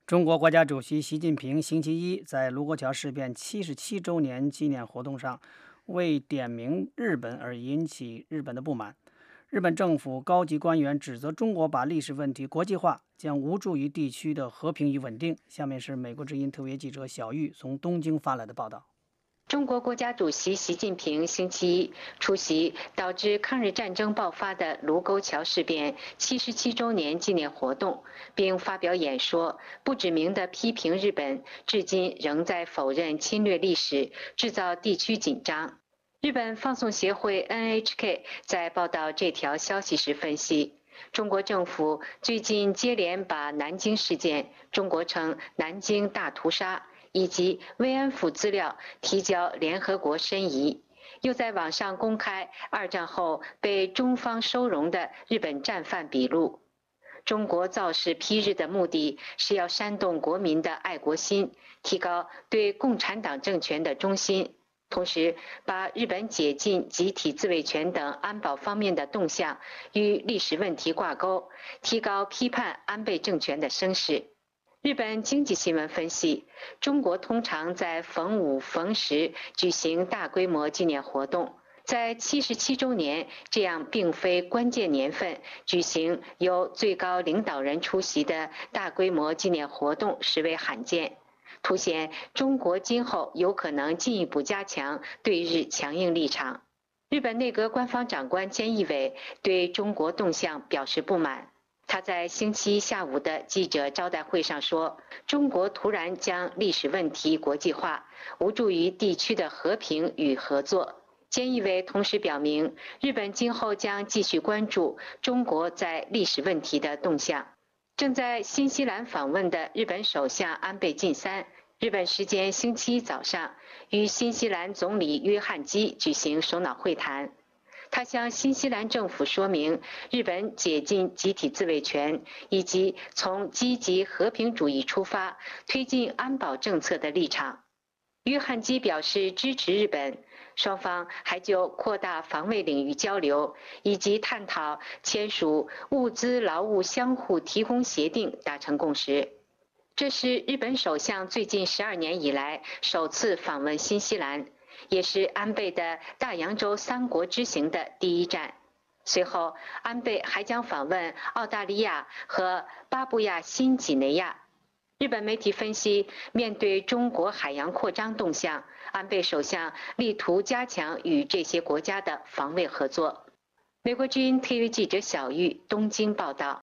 中国国家主席习近平星期一在卢沟桥事变七十七周年纪念活动上，为点名日本而引起日本的不满。日本政府高级官员指责中国把历史问题国际化，将无助于地区的和平与稳定。下面是美国之音特约记者小玉从东京发来的报道。 中国国家主席习近平星期一出席导致抗日战争爆发的卢沟桥事变七十七周年纪念活动，并发表演说，不指名地批评日本至今仍在否认侵略历史，制造地区紧张。日本放送协会 N H K 在报道这条消息时分析，中国政府最近接连把南京事件、中国称南京大屠杀以及慰安妇资料提交联合国申遗，又在网上公开二战后被中方收容的日本战犯笔录。中国造势批日的目的是要煽动国民的爱国心，提高对共产党政权的忠心，同时把日本解禁集体自卫权等安保方面的动向与历史问题挂钩，提高批判安倍政权的声势。日本经济新闻分析，中国通常在逢五逢十举行大规模纪念活动，在七十七周年这样并非关键年份举行由最高领导人出席的大规模纪念活动实为罕见，凸显中国今后有可能进一步加强对日强硬立场。日本内阁官方长官菅义伟对中国动向表示不满。他在星期一下午的记者招待会上说，中国突然将历史问题国际化，无助于地区的和平与合作。菅义伟同时表明，日本今后将继续关注中国在历史问题的动向。正在新西兰访问的日本首相安倍晋三，日本时间星期一早上与新西兰总理约翰基举行首脑会谈。他向新西兰政府说明日本解禁集体自卫权以及从积极和平主义出发推进安保政策的立场。约翰基表示支持日本，双方还就扩大防卫领域交流以及探讨签署物资劳务相互提供协定达成共识。这是日本首相最近十二年以来首次访问新西兰，也是安倍的大洋洲三国之行的第一站。随后，安倍还将访问澳大利亚和巴布亚新几内亚。日本媒体分析，面对中国海洋扩张动向，安倍首相力图加强与这些国家的防卫合作。美国之音 T V 记者小玉东京报道。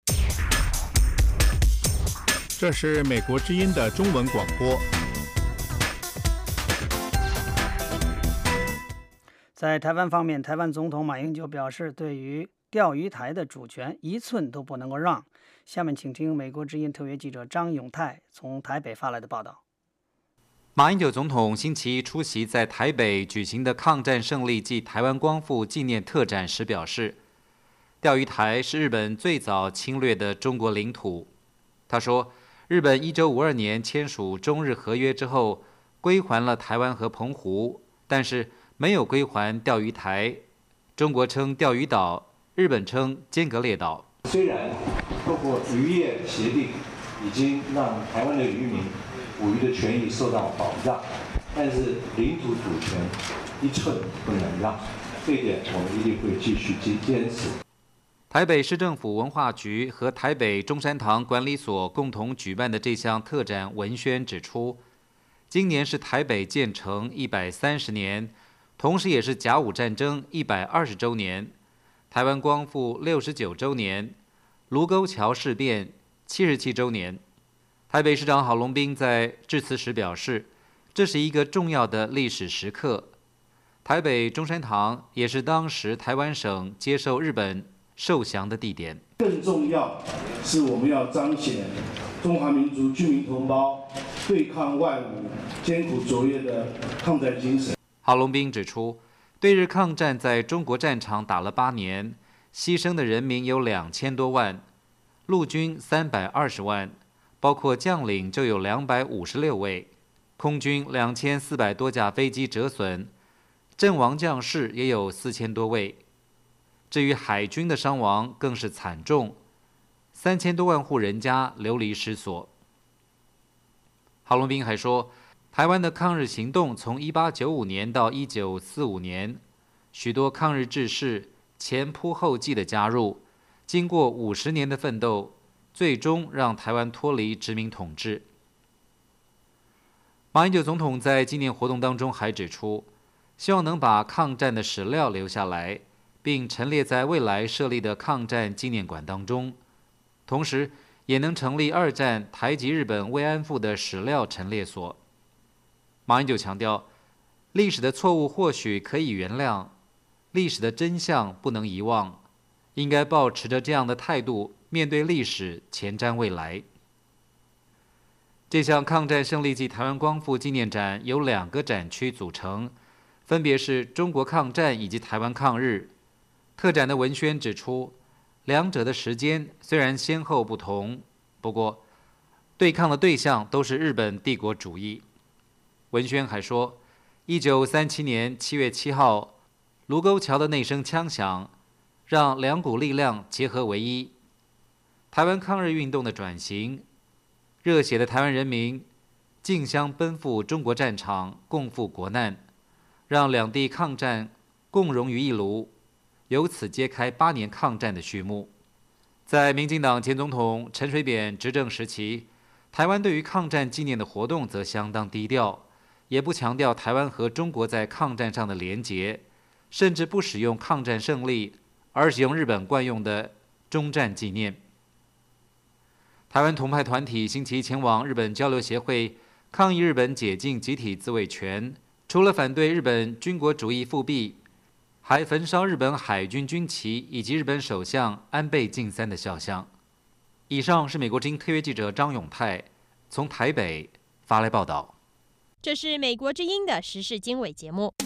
这是美国之音的中文广播。 在台湾方面，台湾总统马英九表示，对于钓鱼台的主权一寸都不能够让。下面请听美国之音特约记者张永泰从台北发来的报道。 马英九总统星期一出席在台北举行的抗战胜利暨台湾光复纪念特展时表示，钓鱼台是日本最早侵略的中国领土。他说，日本一九五二年签署中日合约之后，归还了台湾和澎湖，但是没有归还钓鱼台。中国称钓鱼岛，日本称尖阁列岛。 虽然透过渔业协定已经让台湾的渔民捕鱼的权益受到保障，但是领土主权一寸不能让，这一点我们一定会继续坚持。 台北市政府文化局和台北中山堂管理所共同举办的这项特展文宣指出，今年是台北建成一百三十年，同时也是甲午战争一百二十周年，台湾光复六十九周年，卢沟桥事变七十七周年。台北市长郝龙斌在致辞时表示，这是一个重要的历史时刻。台北中山堂也是当时台湾省接受日本受降的地点。 更重要是我们要彰显中华民族居民同胞对抗外侮、艰苦卓越的抗战精神。 郝龙斌指出，对日抗战在中国战场打了八年，牺牲的人民有两千多万，陆军三百二十万，包括将领就有两百五十六位，空军两千四百多架飞机折损，阵亡将士也有四千多位。至于海军的伤亡更是惨重，三千多万户人家流离失所。 郝龙斌还说，台湾的抗日行动从一八九五年到一九四五年，许多抗日志士前仆后继的加入，经过五十年的奋斗，最终让台湾脱离殖民统治。马英九总统在纪念活动当中还指出，希望能把抗战的史料留下来，并陈列在未来设立的抗战纪念馆当中，同时也能成立二战台籍日本慰安妇的史料陈列所。马英九强调，历史的错误或许可以原谅，历史的真相不能遗忘，应该抱持着这样的态度面对历史，前瞻未来。这项抗战胜利暨台湾光复纪念展由两个展区组成，分别是中国抗战以及台湾抗日。特展的文宣指出，两者的时间虽然先后不同，不过对抗的对象都是日本帝国主义。文宣还说，一九三七年七月七号，卢沟桥的那声枪响，让两股力量结合为一。台湾抗日运动的转型，热血的台湾人民竞相奔赴中国战场，共赴国难，让两地抗战共融于一炉，由此揭开八年抗战的序幕。在民进党前总统陈水扁执政时期，台湾对于抗战纪念的活动则相当低调，也不强调台湾和中国在抗战上的连结，甚至不使用抗战胜利，而使用日本惯用的终战纪念。台湾统派团体星期一前往日本交流协会抗议日本解禁集体自卫权，除了反对日本军国主义复辟，还焚烧日本海军军旗以及日本首相安倍晋三的肖像。以上是美国之音特约记者张永泰从台北发来报道。 这是美国之音的时事经纬节目。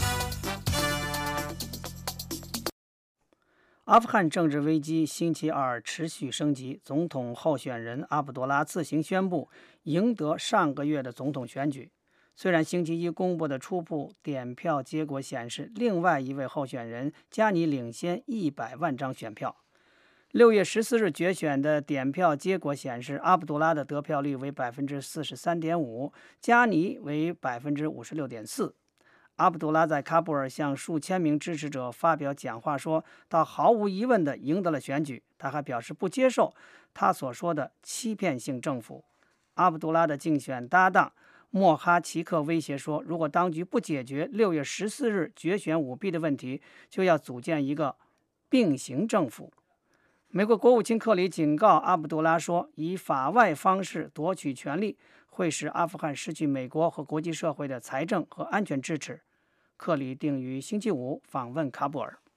阿富汗政治危机星期二持续升级，总统候选人阿卜杜拉自行宣布赢得上个月的总统选举。虽然星期一公布的初步点票结果显示，另外一位候选人加尼领先一百万张选票。六月十四日决选的点票结果显示，阿卜杜拉的得票率为百分之四十三点五，加尼为百分之五十六点四。阿卜杜拉在喀布尔向数千名支持者发表讲话说，他毫无疑问地赢得了选举。他还表示不接受他所说的欺骗性政府。阿卜杜拉的竞选搭档莫哈奇克威胁说，如果当局不解决六月十四日决选舞弊的问题，就要组建一个并行政府。美国国务卿克里警告阿卜杜拉说，以法外方式夺取权力会使阿富汗失去美国和国际社会的财政和安全支持。克里定于星期五访问喀布尔。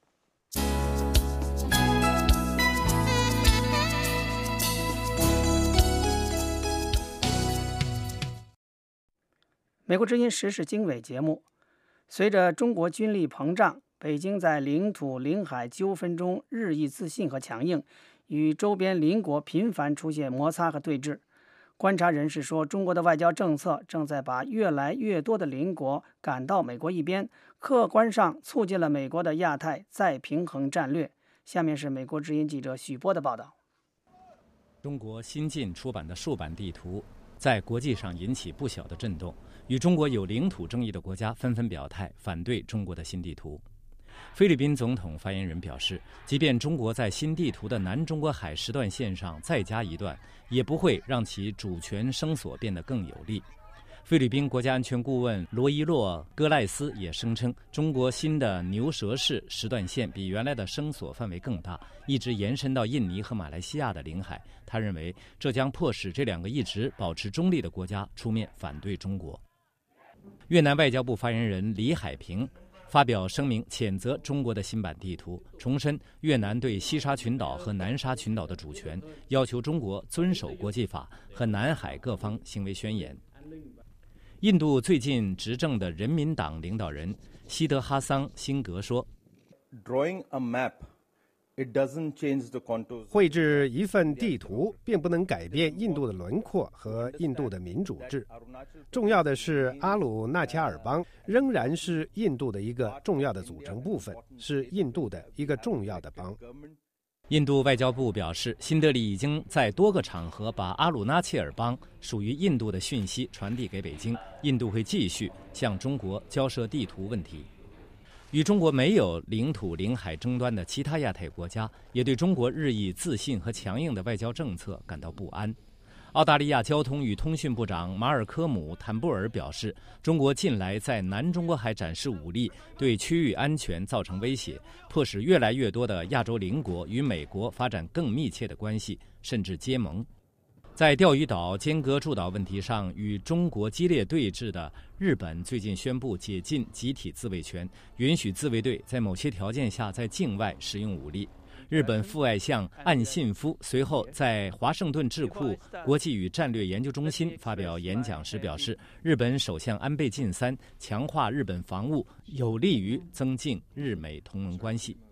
美国之音时事经纬节目，随着中国军力膨胀，北京在领土领海纠纷中日益自信和强硬，与周边邻国频繁出现摩擦和对峙。观察人士说，中国的外交政策正在把越来越多的邻国赶到美国一边，客观上促进了美国的亚太再平衡战略。下面是美国之音记者许波的报道。 中国新近出版的竖版地图在国际上引起不小的震动，与中国有领土争议的国家纷纷表态反对中国的新地图。菲律宾总统发言人表示，即便中国在新地图的南中国海时段线上再加一段，也不会让其主权声索变得更有利。菲律宾国家安全顾问罗伊洛·戈赖斯也声称，中国新的牛舌式时段线比原来的声索范围更大，一直延伸到印尼和马来西亚的领海。他认为，这将迫使这两个一直保持中立的国家出面反对中国。越南外交部发言人李海平发表声明，谴责中国的新版地图，重申越南对西沙群岛和南沙群岛的主权，要求中国遵守国际法和南海各方行为宣言。印度最近执政的人民党领导人西德哈桑辛格说， Drawing a map, it doesn't change the contours. 绘制一份地图并不能改变印度的轮廓和印度的民主制。重要的是，阿鲁纳恰尔邦仍然是印度的一个重要的组成部分，是印度的一个重要的邦。 印度外交部表示，新德里已经在多个场合把阿鲁纳切尔邦属于印度的讯息传递给北京，印度会继续向中国交涉地图问题。与中国没有领土领海争端的其他亚太国家也对中国日益自信和强硬的外交政策感到不安。澳大利亚交通与通讯部长马尔科姆·坦布尔表示，中国近来在南中国海展示武力，对区域安全造成威胁，迫使越来越多的亚洲邻国与美国发展更密切的关系，甚至结盟。在钓鱼岛尖阁诸岛问题上与中国激烈对峙的日本最近宣布解禁集体自卫权，允许自卫队在某些条件下在境外使用武力。日本副外相岸信夫随后在华盛顿智库国际与战略研究中心发表演讲时表示，日本首相安倍晋三强化日本防务，有利于增进日美同盟关系。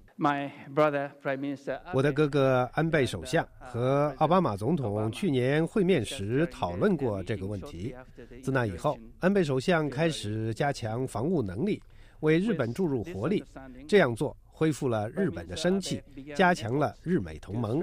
我的哥哥安倍首相和奥巴马总统去年会面时讨论过这个问题。自那以后，安倍首相开始加强防务能力，为日本注入活力。这样做恢复了日本的生气，加强了日美同盟。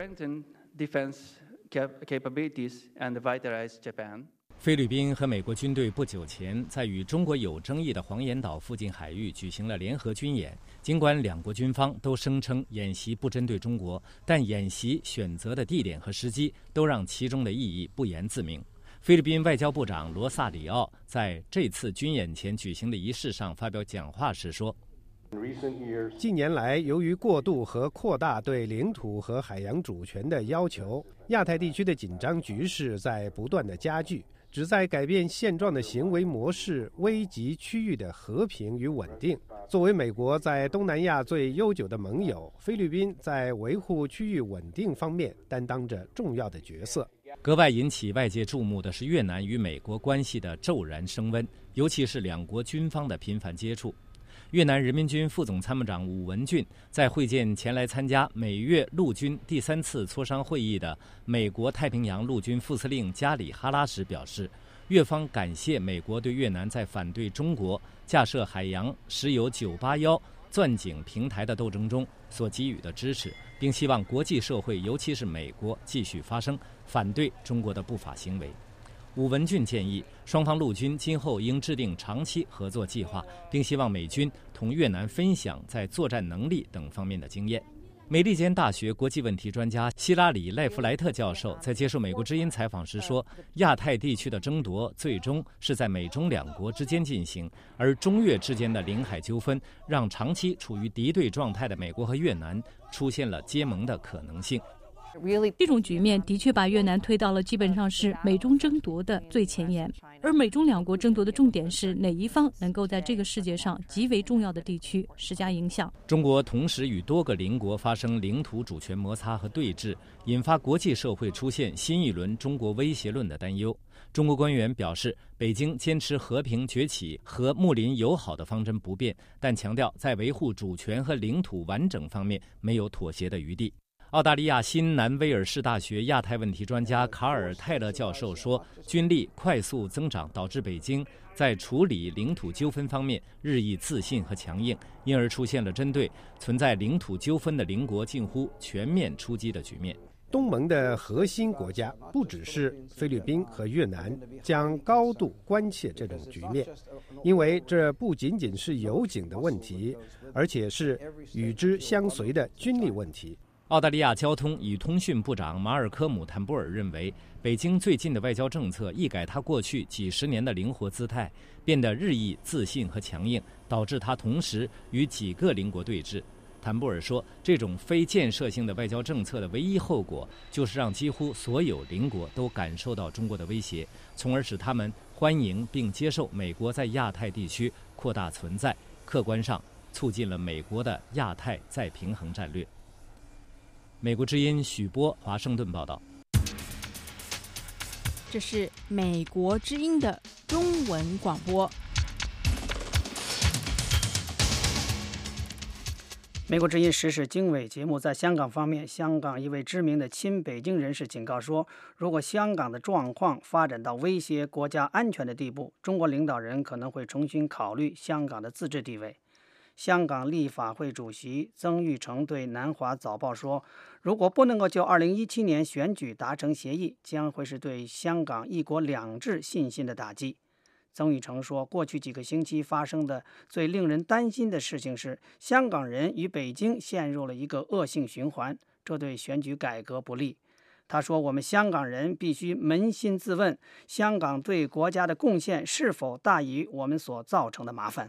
菲律宾和美国军队不久前在与中国有争议的黄岩岛附近海域举行了联合军演。尽管两国军方都声称演习不针对中国，但演习选择的地点和时机都让其中的意义不言自明。菲律宾外交部长罗萨里奥在这次军演前举行的仪式上发表讲话时说， 近年来，由于过度和扩大对领土和海洋主权的要求，亚太地区的紧张局势在不断的加剧。旨在改变现状的行为模式危及区域的和平与稳定。作为美国在东南亚最悠久的盟友，菲律宾在维护区域稳定方面担当着重要的角色。 格外引起外界注目的是越南与美国关系的骤然升温，尤其是两国军方的频繁接触。越南人民军副总参谋长武文俊在会见前来参加美越陆军第三次磋商会议的美国太平洋陆军副司令加里哈拉时表示，越方感谢美国对越南在反对中国架设海洋石油九八一钻井平台的斗争中所给予的支持，并希望国际社会尤其是美国继续发声，反对中国的不法行为。武文俊建议双方陆军今后应制定长期合作计划，并希望美军同越南分享在作战能力等方面的经验。美利坚大学国际问题专家希拉里·赖弗莱特教授在接受美国之音采访时说，亚太地区的争夺最终是在美中两国之间进行，而中越之间的领海纠纷让长期处于敌对状态的美国和越南出现了结盟的可能性。 这种局面的确把越南推到了基本上是美中争夺的最前沿，而美中两国争夺的重点是哪一方能够在这个世界上极为重要的地区施加影响。 中国同时与多个邻国发生领土主权摩擦和对峙，引发国际社会出现新一轮中国威胁论的担忧。中国官员表示，北京坚持和平崛起和睦邻友好的方针不变，但强调在维护主权和领土完整方面没有妥协的余地。澳大利亚新南威尔士大学亚太问题专家卡尔·泰勒教授说，军力快速增长导致北京在处理领土纠纷方面日益自信和强硬，因而出现了针对存在领土纠纷的邻国近乎全面出击的局面。 东盟的核心国家不只是菲律宾和越南，将高度关切这种局面，因为这不仅仅是油井的问题，而且是与之相随的军力问题。 澳大利亚交通与通讯部长马尔科姆·坦布尔认为，北京最近的外交政策一改他过去几十年的灵活姿态，变得日益自信和强硬，导致他同时与几个邻国对峙。坦布尔说，这种非建设性的外交政策的唯一后果，就是让几乎所有邻国都感受到中国的威胁，从而使他们欢迎并接受美国在亚太地区扩大存在，客观上促进了美国的亚太再平衡战略。美国之音许波华盛顿报道。 这是美国之音的中文广播。 美国之音时事经纬节目在香港方面，香港一位知名的亲北京人士警告说，如果香港的状况发展到威胁国家安全的地步，中国领导人可能会重新考虑香港的自治地位。 香港立法会主席曾钰成对南华早报说，如果不能够就二零一七年选举达成协议，将会是对香港一国两制信心的打击。曾钰成说，过去几个星期发生的最令人担心的事情是，香港人与北京陷入了一个恶性循环，这对选举改革不利。他说，我们香港人必须扪心自问，香港对国家的贡献是否大于我们所造成的麻烦。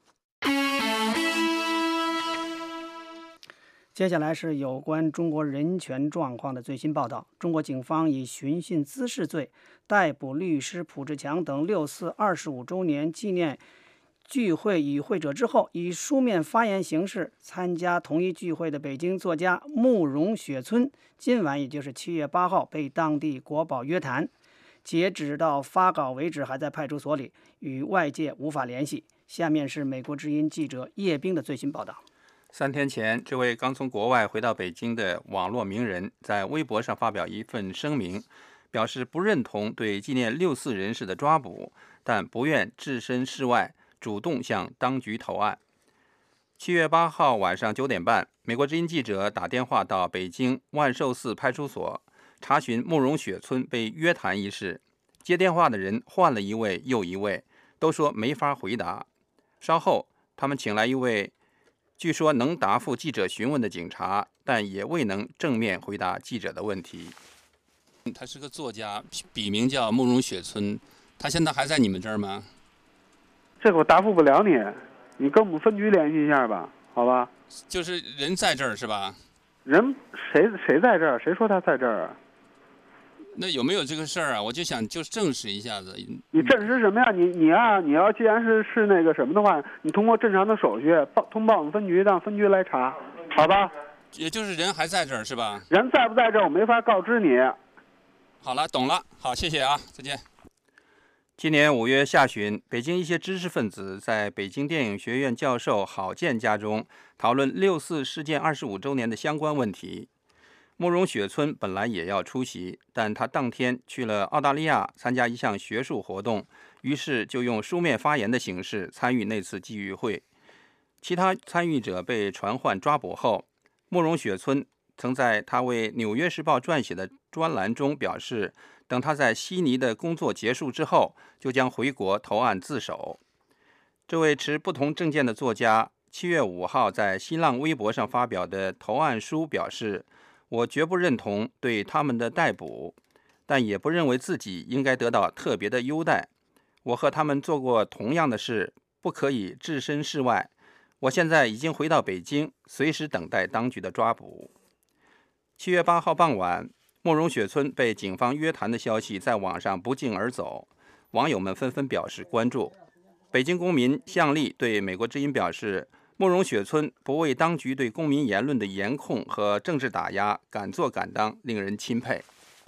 接下来是有关中国人权状况的最新报道。中国警方以寻衅滋事罪逮捕律师蒲志强等六四二十五周年纪念聚会与会者之后，以书面发言形式参加同一聚会的北京作家慕容雪村，今晚也就是七月八号被当地国保约谈，截止到发稿为止还在派出所里，与外界无法联系。下面是美国之音记者叶冰的最新报道。 三天前，这位刚从国外回到北京的网络名人在微博上发表一份声明，表示不认同对纪念六四人士的抓捕，但不愿置身事外，主动向当局投案。七月八号晚上九点半，美国之音记者打电话到北京万寿寺派出所查询慕容雪村被约谈一事，接电话的人换了一位又一位，都说没法回答。稍后，他们请来一位据说能答复记者询问的警察，但也未能正面回答记者的问题。他是个作家，笔名叫慕容雪村，他现在还在你们这儿吗？ 这个我答复不了你，你跟我们分局联系一下吧，好吧？ 就是人在这儿是吧？ 人谁谁在这儿？谁说他在这儿啊？ 那有没有这个事儿啊？我就想就证实一下子。 你证实什么呀？你你啊，你要既然是是那个什么的话，你通过正常的手续报通报我们分局，让分局来查，好吧？ 也就是人还在这儿是吧？ 人在不在这儿，我没法告知你。 好了，懂了，好，谢谢啊，再见。今年五月下旬，北京一些知识分子在北京电影学院教授郝建家中讨论六四事件二十五周年的相关问题。慕容雪村本来也要出席，但他当天去了澳大利亚参加一项学术活动，于是就用书面发言的形式参与那次祭玉会。其他参与者被传唤抓捕后，慕容雪村曾在他为《纽约时报》撰写的专栏中表示，等他在悉尼的工作结束之后，就将回国投案自首。这位持不同政见的作家七月五号在新浪微博上发表的投案书表示，我绝不认同对他们的逮捕，但也不认为自己应该得到特别的优待。我和他们做过同样的事，不可以置身事外。我现在已经回到北京，随时等待当局的抓捕。七月八号傍晚，慕容雪村被警方约谈的消息在网上不胫而走，网友们纷纷表示关注。北京公民向丽对美国之音表示，慕容雪村不为当局对公民言论的严控和政治打压敢作敢当，令人钦佩。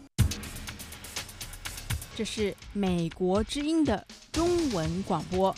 这是美国之音的中文广播。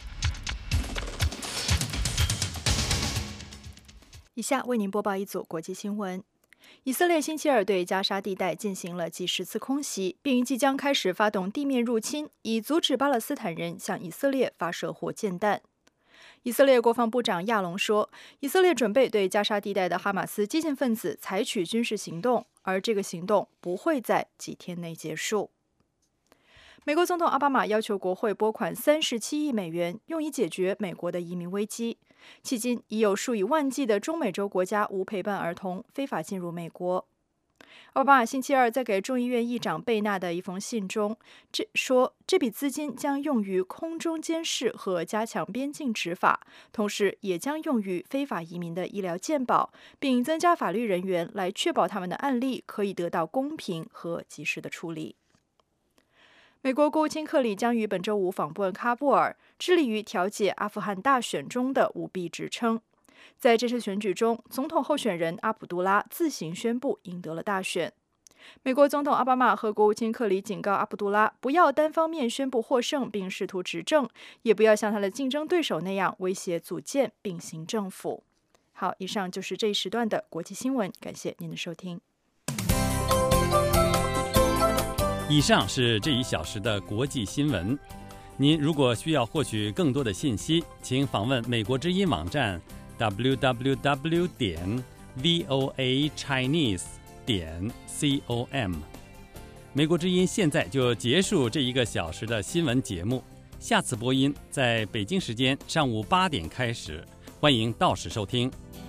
以下为您播报一组国际新闻。以色列星期二对加沙地带进行了几十次空袭，并即将开始发动地面入侵，以阻止巴勒斯坦人向以色列发射火箭弹。以色列国防部长亚隆说，以色列准备对加沙地带的哈马斯激进分子采取军事行动，而这个行动不会在几天内结束。美国总统奥巴马要求国会拨款三十七亿美元，用以解决美国的移民危机。迄今已有数以万计的中美洲国家无陪伴儿童非法进入美国。奥巴马星期二在给众议院议长贝纳的一封信中这说，这笔资金将用于空中监视和加强边境执法，同时也将用于非法移民的医疗健保，并增加法律人员来确保他们的案例可以得到公平和及时的处理。美国国务卿克里将于本周五访问喀布尔，致力于调解阿富汗大选中的舞弊指称。在这次选举中，总统候选人阿卜杜拉自行宣布赢得了大选。美国总统奥巴马和国务卿克里警告阿卜杜拉不要单方面宣布获胜并试图执政，也不要像他的竞争对手那样威胁组建并行政府。好，以上就是这一时段的国际新闻，感谢您的收听。 以上是这一小时的国际新闻。您如果需要获取更多的信息，请访问美国之音网站 w w w 点 v o a chinese 点 com。美国之音现在就结束这一个小时的新闻节目，下次播音在北京时间上午八点开始，欢迎到时收听。